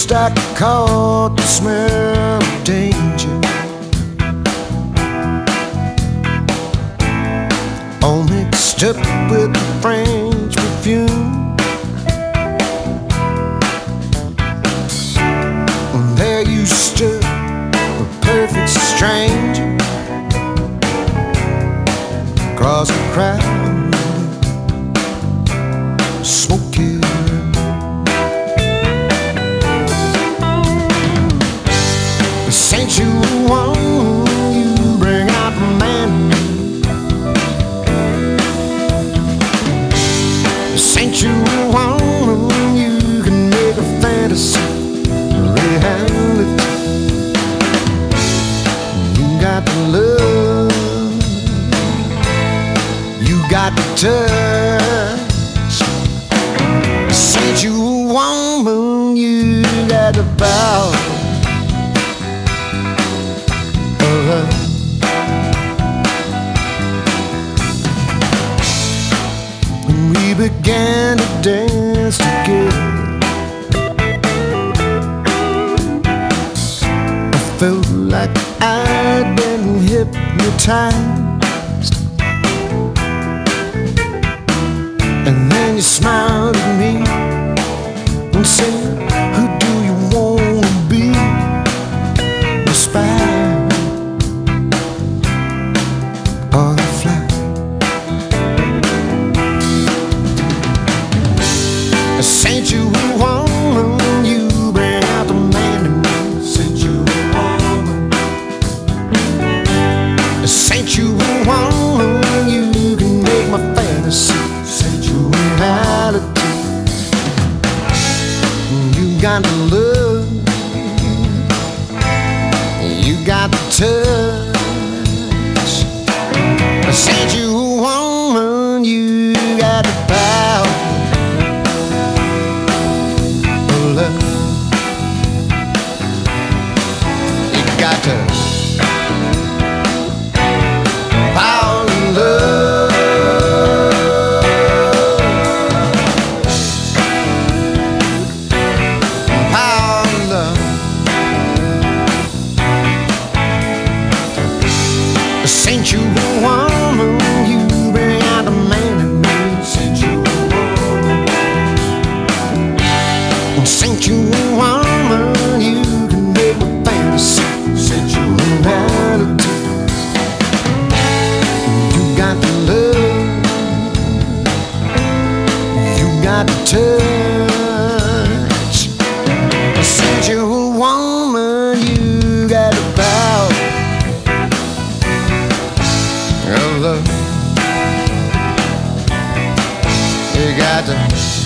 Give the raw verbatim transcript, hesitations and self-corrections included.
First I caught the smell of danger, all mixed up with the French perfume. And there you stood, a perfect stranger, across the crowd, smoking. Ain't you one, you bring out the man in me. Ain't you one, you can make a fantasy reality. You got the love, you got the touch. Ain't you a woman, you got the power. When we began to dance together, I felt like I'd been hypnotized. And then you smiled at me and said, "Who do you want to be?" The spy or the fly? Ain't you a woman, you bring out the man in me. Ain't you a woman? Ain't you a woman, you can make my fantasy. Ain't you a reality? You got the love, you got the touch. Ain't you a woman, you got the power. Got to power and love, power and love. Ain't you a woman, you bring out the man in me. Ain't you a woman? Ain't you a woman, you can make my fantasy. Said you reality. You got the love, you got the touch. Said you a woman, you got the power of love. You got the